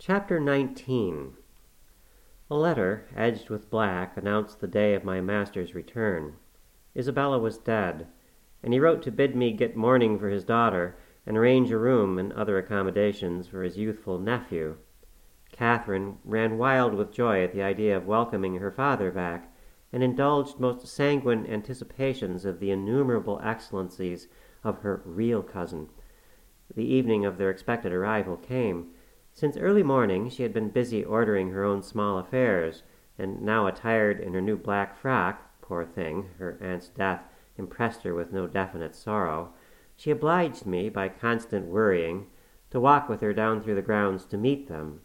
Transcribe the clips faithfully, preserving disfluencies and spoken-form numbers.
Chapter nineteen. A letter, edged with black, announced the day of my master's return. Isabella was dead, and he wrote to bid me get mourning for his daughter and arrange a room and other accommodations for his youthful nephew. Catherine ran wild with joy at the idea of welcoming her father back, and indulged most sanguine anticipations of the innumerable excellencies of her real cousin. The evening of their expected arrival came. Since early morning she had been busy ordering her own small affairs, and now attired in her new black frock, poor thing, her aunt's death impressed her with no definite sorrow, she obliged me, by constant worrying, to walk with her down through the grounds to meet them.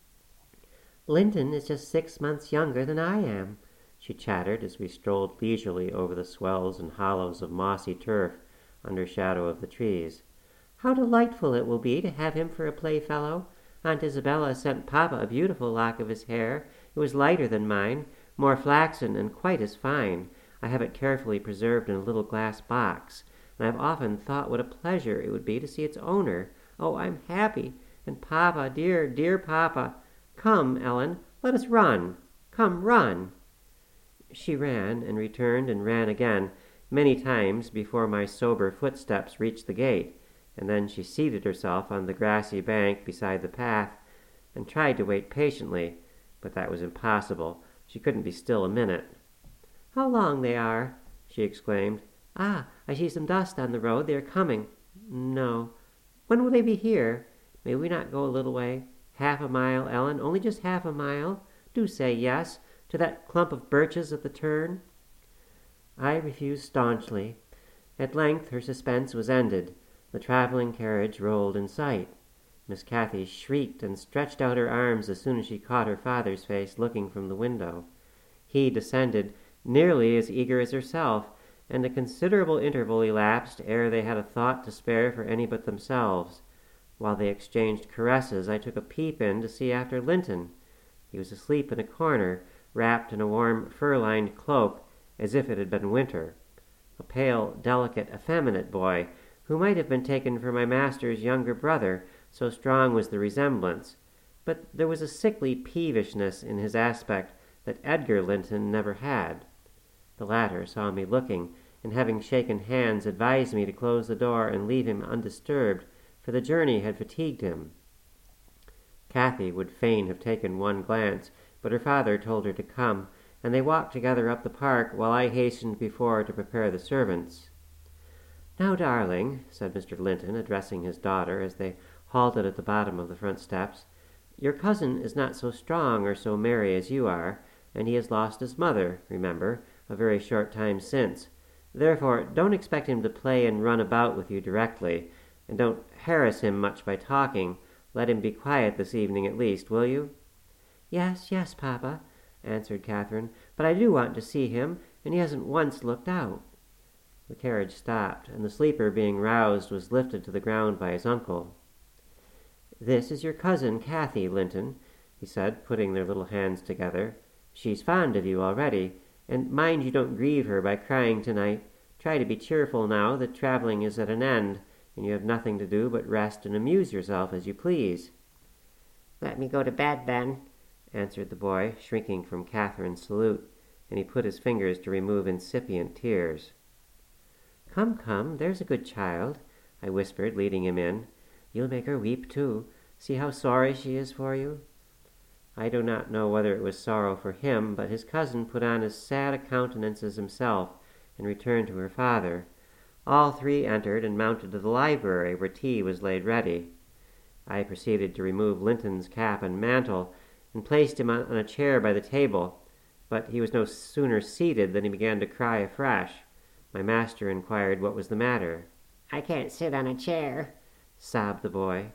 "Linton is just six months younger than I am," she chattered as we strolled leisurely over the swells and hollows of mossy turf under shadow of the trees. "How delightful it will be to have him for a playfellow! Aunt Isabella sent Papa a beautiful lock of his hair. It was lighter than mine, more flaxen and quite as fine. I have it carefully preserved in a little glass box, and I have often thought what a pleasure it would be to see its owner. Oh, I'm happy! And Papa, dear, dear Papa! Come, Ellen, let us run. Come, run!" She ran, and returned, and ran again, many times before my sober footsteps reached the gate, and then she seated herself on the grassy bank beside the path, and tried to wait patiently, but that was impossible. She couldn't be still a minute. "How long they are!" she exclaimed. "Ah, I see some dust on the road. They are coming. No. When will they be here? May we not go a little way? Half a mile, Ellen, only just half a mile. Do say yes, to that clump of birches at the turn." I refused staunchly. At length her suspense was ended. The traveling carriage rolled in sight. Miss Cathy shrieked and stretched out her arms as soon as she caught her father's face looking from the window. He descended, nearly as eager as herself, and a considerable interval elapsed ere they had a thought to spare for any but themselves. While they exchanged caresses, I took a peep in to see after Linton. He was asleep in a corner, wrapped in a warm fur-lined cloak, as if it had been winter. A pale, delicate, effeminate boy, who might have been taken for my master's younger brother, so strong was the resemblance. But there was a sickly peevishness in his aspect that Edgar Linton never had. The latter saw me looking, and having shaken hands, advised me to close the door and leave him undisturbed, for the journey had fatigued him. Cathy would fain have taken one glance, but her father told her to come, and they walked together up the park, while I hastened before to prepare the servants. "Now, darling," said Mister Linton, addressing his daughter as they halted at the bottom of the front steps, "your cousin is not so strong or so merry as you are, and he has lost his mother, remember, a very short time since. Therefore, don't expect him to play and run about with you directly, and don't harass him much by talking. Let him be quiet this evening at least, will you?" "Yes, yes, Papa," answered Catherine, "but I do want to see him, and he hasn't once looked out." The carriage stopped, and the sleeper, being roused, was lifted to the ground by his uncle. "This is your cousin, Cathy, Linton," he said, putting their little hands together. "She's fond of you already, and mind you don't grieve her by crying tonight. Try to be cheerful now that traveling is at an end, and you have nothing to do but rest and amuse yourself as you please." "Let me go to bed, then," answered the boy, shrinking from Catherine's salute, and he put his fingers to remove incipient tears. "Come, come, there's a good child," I whispered, leading him in. "You'll make her weep, too. See how sorry she is for you." I do not know whether it was sorrow for him, but his cousin put on as sad a countenance as himself, and returned to her father. All three entered and mounted to the library, where tea was laid ready. I proceeded to remove Linton's cap and mantle, and placed him on a chair by the table, but he was no sooner seated than he began to cry afresh. My master inquired what was the matter. "I can't sit on a chair," sobbed the boy.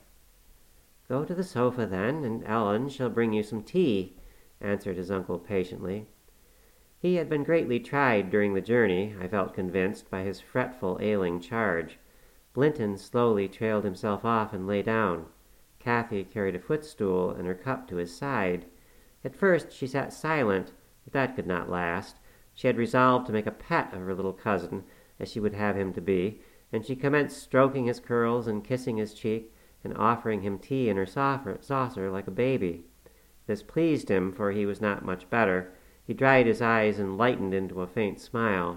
"Go to the sofa, then, and Ellen shall bring you some tea," answered his uncle patiently. He had been greatly tried during the journey, I felt convinced, by his fretful, ailing charge. Linton slowly trailed himself off and lay down. Cathy carried a footstool and her cup to his side. At first she sat silent, but that could not last. She had resolved to make a pet of her little cousin, as she would have him to be, and she commenced stroking his curls and kissing his cheek, and offering him tea in her saucer like a baby. This pleased him, for he was not much better. He dried his eyes and lightened into a faint smile.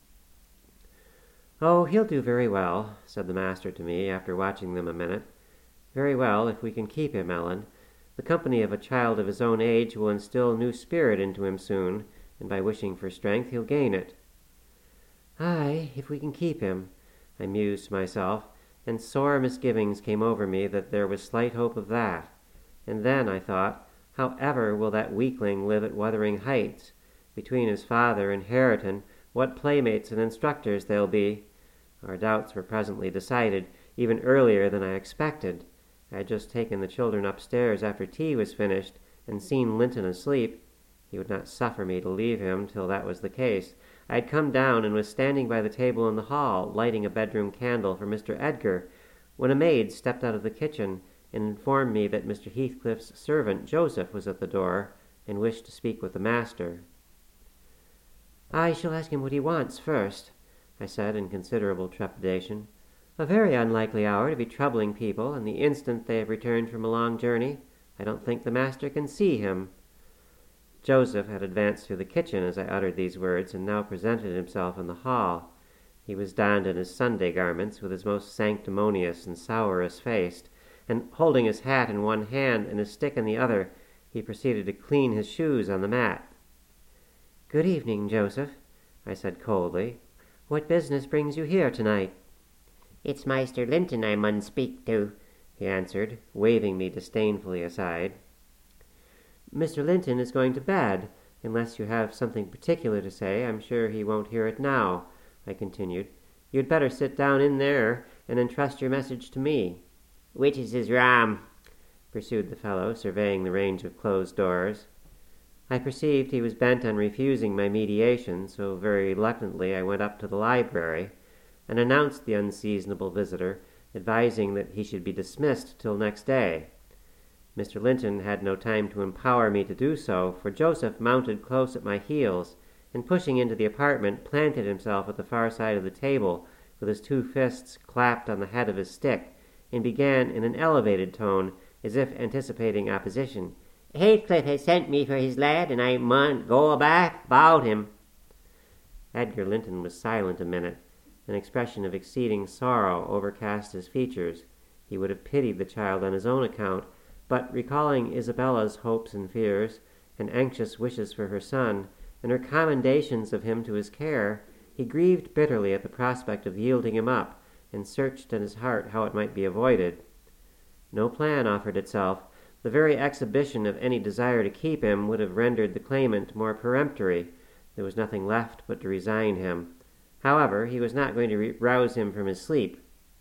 "Oh, he'll do very well," said the master to me, after watching them a minute. "Very well, if we can keep him, Ellen. The company of a child of his own age will instill new spirit into him soon, and by wishing for strength he'll gain it." "Aye, if we can keep him," I mused to myself, and sore misgivings came over me that there was slight hope of that. And then, I thought, how ever will that weakling live at Wuthering Heights? Between his father and Hareton, what playmates and instructors they'll be! Our doubts were presently decided, even earlier than I expected. I had just taken the children upstairs after tea was finished, and seen Linton asleep. He would not suffer me to leave him till that was the case. I had come down and was standing by the table in the hall, lighting a bedroom candle for Mister Edgar, when a maid stepped out of the kitchen and informed me that Mister Heathcliff's servant, Joseph, was at the door, and wished to speak with the master. "I shall ask him what he wants first," I said in considerable trepidation. "A very unlikely hour to be troubling people, and the instant they have returned from a long journey. I don't think the master can see him." Joseph had advanced through the kitchen as I uttered these words, and now presented himself in the hall. He was donned in his Sunday garments, with his most sanctimonious and sourest face, and holding his hat in one hand and his stick in the other, he proceeded to clean his shoes on the mat. "Good evening, Joseph," I said coldly. "What business brings you here tonight?" "It's Maister Linton I mun speak to," he answered, waving me disdainfully aside. "Mister Linton is going to bed. Unless you have something particular to say, I'm sure he won't hear it now," I continued. "You had better sit down in there and entrust your message to me." "Which is his ram?" pursued the fellow, surveying the range of closed doors. I perceived he was bent on refusing my mediation, so very reluctantly I went up to the library, and announced the unseasonable visitor, advising that he should be dismissed till next day. Mister Linton had no time to empower me to do so, for Joseph mounted close at my heels, and pushing into the apartment, planted himself at the far side of the table, with his two fists clapped on the head of his stick, and began in an elevated tone, as if anticipating opposition. "Heathcliff has sent me for his lad, and I mun go back about him." Edgar Linton was silent a minute. An expression of exceeding sorrow overcast his features. He would have pitied the child on his own account, but recalling Isabella's hopes and fears, and anxious wishes for her son, and her commendations of him to his care, he grieved bitterly at the prospect of yielding him up, and searched in his heart how it might be avoided. No plan offered itself. The very exhibition of any desire to keep him would have rendered the claimant more peremptory. There was nothing left but to resign him. However, he was not going to re- rouse him from his sleep.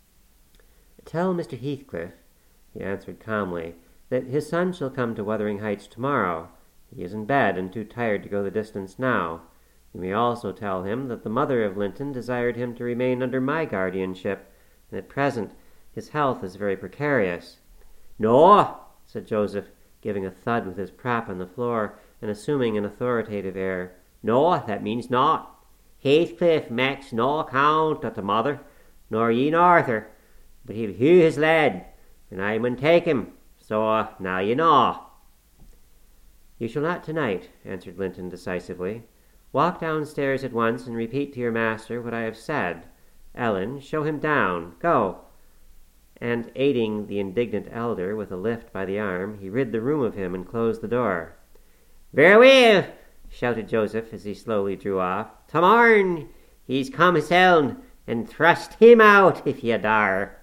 "Tell Mister Heathcliff," he answered calmly, "that his son shall come to Wuthering Heights tomorrow. He is in bed and too tired to go the distance now. You may also tell him that the mother of Linton desired him to remain under my guardianship, and at present his health is very precarious." "No," said Joseph, giving a thud with his prop on the floor, and assuming an authoritative air. "No, that means naught. Heathcliff makes no account of the mother, nor ye Arthur, but he'll hew his lad, and I mun take him, so now you know." "You shall not tonight," answered Linton decisively. "Walk downstairs at once and repeat to your master what I have said. Ellen, show him down. Go." And aiding the indignant elder with a lift by the arm, he rid the room of him and closed the door. "Very well," shouted Joseph as he slowly drew off. "Tomorn he's come his own, and thrust him out if ye dare."